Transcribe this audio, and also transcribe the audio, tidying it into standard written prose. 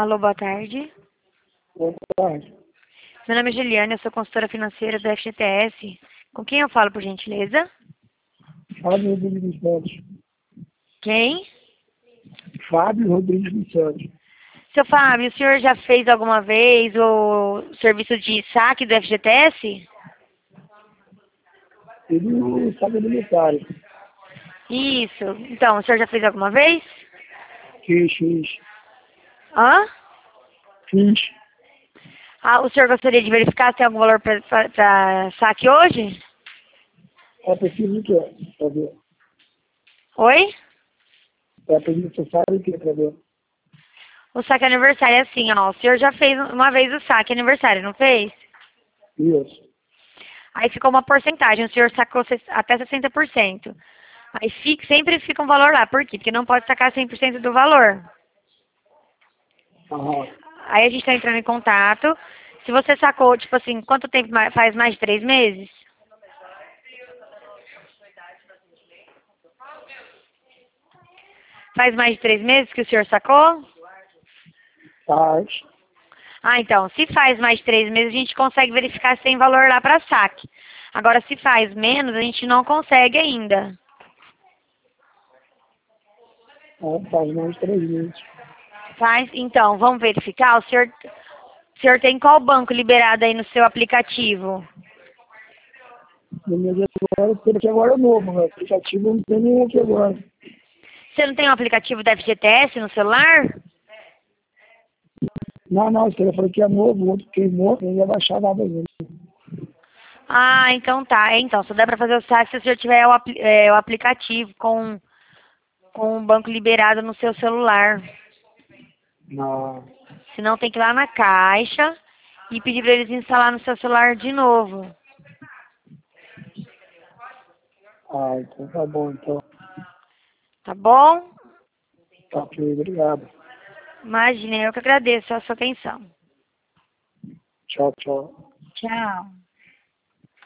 Alô, boa tarde. Boa tarde. Meu nome é Juliana, eu sou consultora financeira do FGTS. Com quem eu falo, por gentileza? Fábio Rodrigues dos Santos. Quem? Fábio Rodrigues dos Santos. Seu Fábio, o senhor já fez alguma vez o serviço de saque do FGTS? Ele não sabe militar. Isso. Então, o senhor já fez alguma vez? Fiz. Hã? Fiz. Ah, o senhor gostaria de verificar se tem algum valor para saque hoje? É preciso o quê? Pra ver. Oi? É preciso necessário o quê pra ver? O saque aniversário é assim, ó. O senhor já fez uma vez o saque aniversário, não fez? Isso. Aí ficou uma porcentagem, o senhor sacou até 60%. Aí sempre fica um valor lá. Por quê? Porque não pode sacar 100% do valor. Aham. Aí a gente está entrando em contato. Se você sacou, tipo assim, quanto tempo faz mais de 3 meses? Faz mais de 3 meses que o senhor sacou? Faz. Ah, então, se faz mais de 3 meses, a gente consegue verificar se tem valor lá para saque. Agora, se faz menos, a gente não consegue ainda. Faz mais de 3 meses. Faz? Então, vamos verificar. O senhor tem qual banco liberado aí no seu aplicativo? No mês agora, porque agora é novo, né? O aplicativo não tem nenhum aqui agora. Você não tem um aplicativo da FGTS no celular? Não, você falou que é novo, o outro queimou, não ia baixar nada ainda. Ah, então tá. Então, só dá para fazer o saque se o senhor tiver o aplicativo com o banco liberado no seu celular. Não. Senão tem que ir lá na caixa e pedir para eles instalar no seu celular de novo. Então tá bom, então. Tá bom? Tá ok, obrigado. Imagina, eu que agradeço a sua atenção. Tchau, tchau. Tchau.